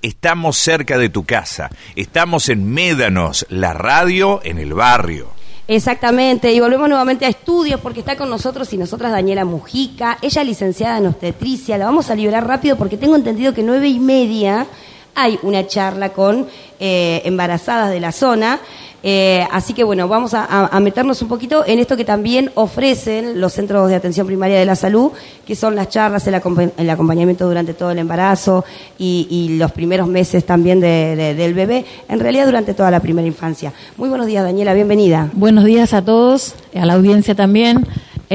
estamos cerca de tu casa. Estamos en Médanos, la radio en el barrio. Exactamente, y volvemos nuevamente a estudios porque está con nosotros y nosotras Daniela Mujica. Ella es licenciada en obstetricia. La vamos a liberar rápido porque tengo entendido que 9:30 hay una charla con embarazadas de la zona. Así que bueno, vamos a meternos un poquito en esto que también ofrecen los centros de atención primaria de la salud, que son las charlas, el acompañamiento durante todo el embarazo y los primeros meses también del bebé, en realidad durante toda la primera infancia. Muy buenos días, Daniela, bienvenida. Buenos días a todos, a la audiencia también.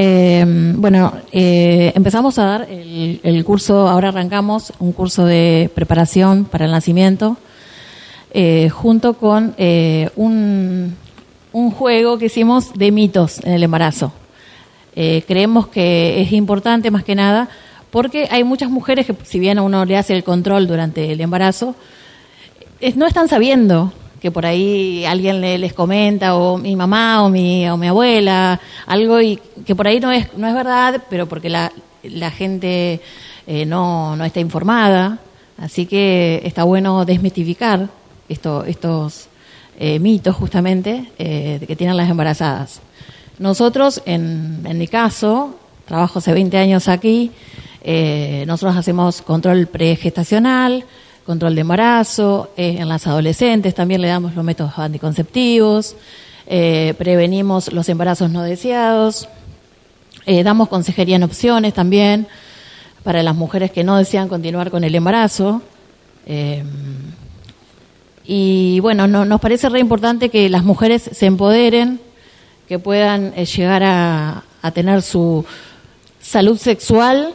Empezamos a dar el curso, ahora arrancamos un curso de preparación para el nacimiento, junto con un juego que hicimos de mitos en el embarazo. Creemos que es importante más que nada porque hay muchas mujeres que, si bien a uno le hace el control durante el embarazo, no están sabiendo que por ahí alguien les comenta, o mi mamá o mi abuela, algo, y que por ahí no es verdad, pero porque la gente no está informada. Así que está bueno desmitificar estos mitos justamente que tienen las embarazadas. Nosotros, en mi caso, trabajo hace 20 años aquí, nosotros hacemos control pregestacional, control de embarazo, en las adolescentes también le damos los métodos anticonceptivos, prevenimos los embarazos no deseados, damos consejería en opciones también para las mujeres que no desean continuar con el embarazo. Y bueno, nos parece re importante que las mujeres se empoderen, que puedan llegar a tener su salud sexual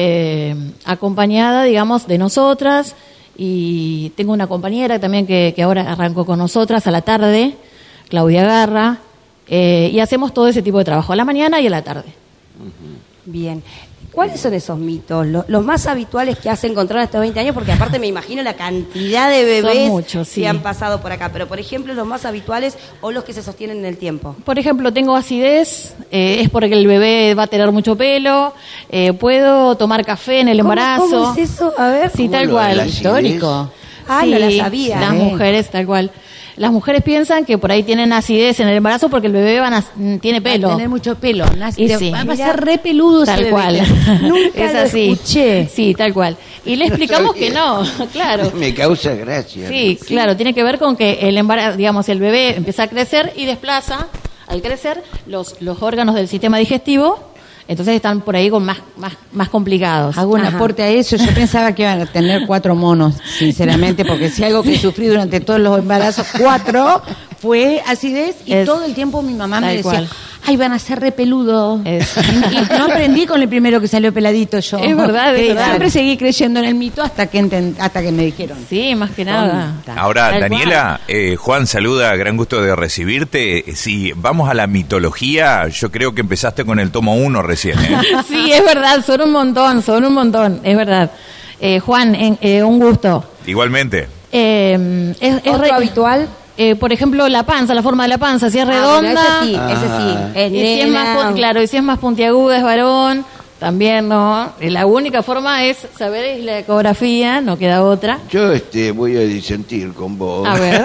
acompañada, digamos, de nosotras. Y tengo una compañera también que ahora arrancó con nosotras a la tarde, Claudia Garra, y hacemos todo ese tipo de trabajo, a la mañana y a la tarde. Bien. ¿Cuáles son esos mitos? Los más habituales que has encontrado en estos 20 años, porque aparte me imagino la cantidad de bebés muchos, sí, que han pasado por acá, pero por ejemplo los más habituales o los que se sostienen en el tiempo. Por ejemplo, tengo acidez, es porque el bebé va a tener mucho pelo, puedo tomar café en el embarazo. ¿Cómo es eso? A ver. Sí, tal cual. Histórico. Ah, sí, no la sabía. Las mujeres, tal cual. Las mujeres piensan que por ahí tienen acidez en el embarazo porque el bebé tiene pelo. Va a tener mucho pelo. Sí. Va a ser re peludo tal ese cual. Nunca es lo así. escuché. Sí, tal cual. Y le explicamos que no, claro. Me causa gracia. Sí, claro, tiene que ver con que el embarazo, digamos, el bebé empieza a crecer y desplaza, al crecer, los órganos del sistema digestivo. Entonces están por ahí con más complicados. Hago un aporte a eso. Yo pensaba que iban a tener 4 monos, sinceramente, porque si algo que sufrí durante todos los embarazos, 4, fue acidez, y todo el tiempo mi mamá me decía, ay, van a ser re peludos. Y no aprendí con el primero que salió peladito yo. Es verdad, es verdad. Siempre seguí creyendo en el mito hasta que me dijeron. Sí, más que nada. Ahora, Daniela, Juan saluda, gran gusto de recibirte. Si vamos a la mitología, yo creo que empezaste con el tomo 1 recién, ¿eh? Sí, es verdad, son un montón, es verdad. Juan, un gusto. Igualmente. ¿Otro habitual? Por ejemplo, la panza, la forma de la panza, si es redonda. Bueno, ese sí. Es y si es más, claro, y si es más puntiaguda, es varón. También, ¿no? La única forma es saber es la ecografía, no queda otra. Yo voy a disentir con vos. A ver.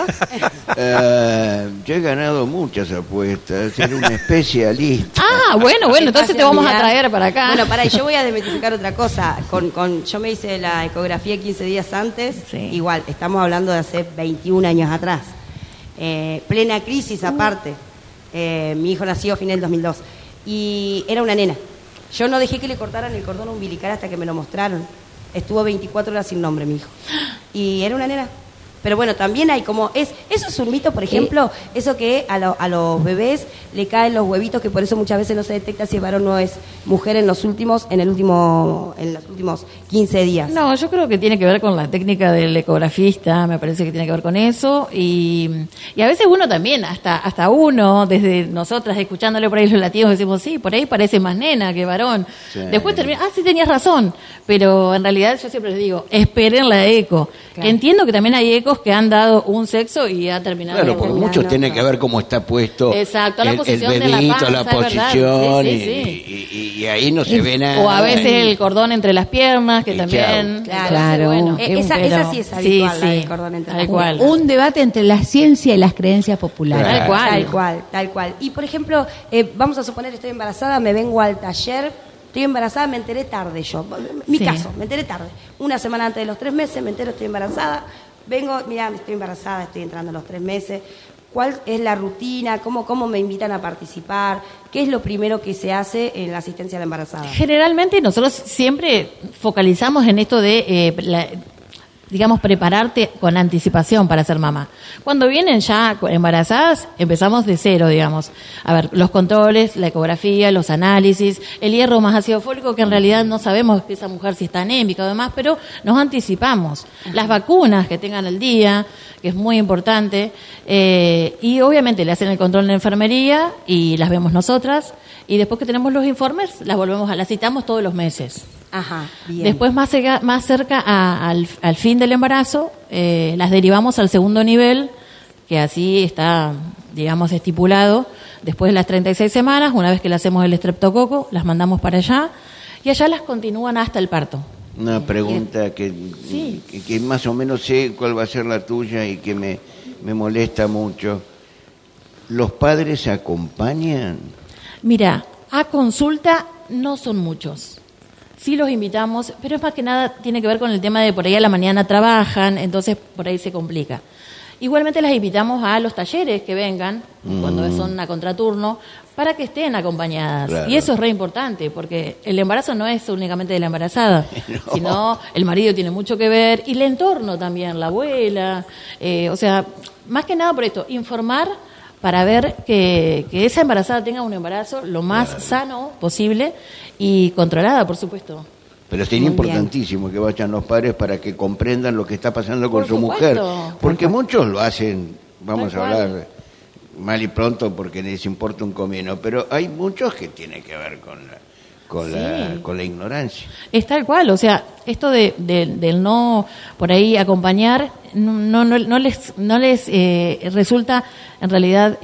Yo he ganado muchas apuestas, ser un especialista. Bueno, entonces te vamos a traer para acá. Bueno, y yo voy a desmitificar otra cosa. Yo me hice la ecografía 15 días antes. Sí. Igual, estamos hablando de hace 21 años atrás. Plena crisis aparte. Mi hijo nació a fines del 2002. Y era una nena. Yo no dejé que le cortaran el cordón umbilical hasta que me lo mostraron. Estuvo 24 horas sin nombre mi hijo. Y era una nena. Pero bueno, también hay como... Eso es un mito, por ejemplo, eso que a los bebés le caen los huevitos, que por eso muchas veces no se detecta si es varón o no es mujer en los últimos 15 días. No, yo creo que tiene que ver con la técnica del ecografista, me parece que tiene que ver con eso. Y a veces uno también, hasta uno, desde nosotras, escuchándole por ahí los latidos, decimos, sí, por ahí parece más nena que varón. Sí. Después termina, sí tenías razón, pero en realidad yo siempre les digo, esperen la eco. Claro. Entiendo que también hay ecos chicos que han dado un sexo y ha terminado. Claro, porque muchos tienen que ver cómo está puesto. Exacto, la posición el bebito, de la panza, la posición, sí. Y ahí no se ve nada. O a veces el cordón entre las piernas, que también. Claro. Bueno, esa sí es habitual, la del cordón entre las piernas. Un debate entre la ciencia y las creencias populares. Tal cual. Y por ejemplo, vamos a suponer estoy embarazada, me vengo al taller, estoy embarazada, me enteré tarde yo. Mi caso, me enteré tarde. Una semana antes de los 3 meses, me entero, estoy embarazada. Vengo, mira, estoy embarazada, estoy entrando a los 3 meses. ¿Cuál es la rutina? ¿Cómo me invitan a participar? ¿Qué es lo primero que se hace en la asistencia a la embarazada? Generalmente nosotros siempre focalizamos en esto de, digamos, prepararte con anticipación para ser mamá. Cuando vienen ya embarazadas, empezamos de cero, digamos. A ver, los controles, la ecografía, los análisis, el hierro más ácido fólico, que en realidad no sabemos que esa mujer si está anémica o demás, pero nos anticipamos. Las vacunas que tengan al día, que es muy importante, y obviamente le hacen el control en la enfermería y las vemos nosotras, y después que tenemos los informes, las citamos todos los meses. Ajá, bien. Después, más cerca al fin del embarazo, las derivamos al segundo nivel, que así está, digamos, estipulado. Después de las 36 semanas, una vez que le hacemos el estreptococo, las mandamos para allá, y allá las continúan hasta el parto. Una pregunta que más o menos sé cuál va a ser la tuya y que me molesta mucho. ¿Los padres acompañan? Mira, a consulta no son muchos. Sí los invitamos, pero es más que nada tiene que ver con el tema de por ahí a la mañana trabajan, entonces por ahí se complica. Igualmente las invitamos a los talleres que vengan, cuando son a contraturno, para que estén acompañadas. Claro. Y eso es re importante, porque el embarazo no es únicamente de la embarazada, sino el marido tiene mucho que ver, y el entorno también, la abuela, o sea, más que nada por esto, informar para ver que esa embarazada tenga un embarazo lo más sano posible y controlada, por supuesto. Pero sería importantísimo que vayan los padres para que comprendan lo que está pasando con su mujer. Porque muchos lo hacen, vamos a hablar mal y pronto porque les importa un comino, pero hay muchos que tienen que ver con la ignorancia. Es tal cual, o sea, esto del no por ahí acompañar no les resulta en realidad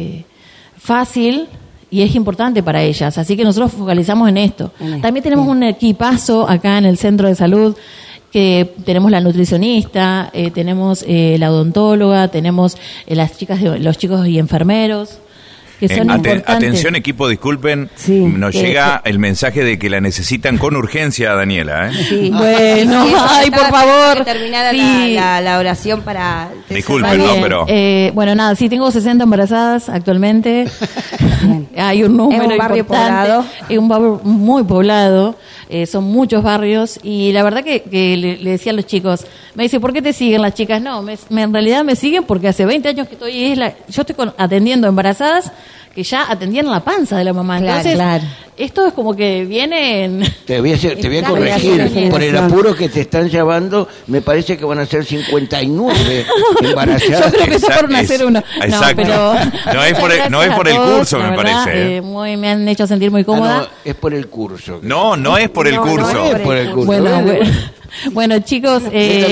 fácil. Y es importante para ellas, así que nosotros focalizamos en esto. También tenemos un equipazo acá en el centro de salud, que tenemos la nutricionista, tenemos la odontóloga, tenemos los chicos y enfermeros, que son importantes. Atención equipo, disculpen, nos llega el mensaje de que la necesitan con urgencia a Daniela. Sí. Bueno, ay, por favor. Terminar la oración para... Disculpen, pero... bueno, nada, sí, tengo 60 embarazadas actualmente. Hay un número es un barrio importante. Poblado. Es un barrio muy poblado. Son muchos barrios. Y la verdad que le decía a los chicos, me dice, ¿por qué te siguen las chicas? No, en realidad me siguen porque hace 20 años que estoy... yo estoy atendiendo embarazadas que ya atendían la panza de la mamá. Entonces, esto es como que vienen... Te voy a corregir. Por el apuro que te están llevando, me parece que van a ser 59 embarazadas. Yo creo que está por nacer uno. Exacto. No, pero no es por el curso, me parece. Me han hecho sentir muy cómoda. No, es por el curso. No es por el curso. No es por el curso. Bueno, chicos,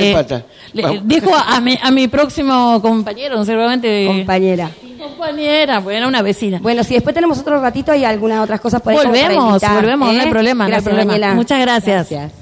dejo a mi próximo compañero, seguramente... Compañera, bueno, una vecina. Bueno, si después tenemos otro ratito, hay algunas otras cosas por ahí. Volvemos, no hay problema. Gracias, no hay problema. Daniela. Muchas gracias.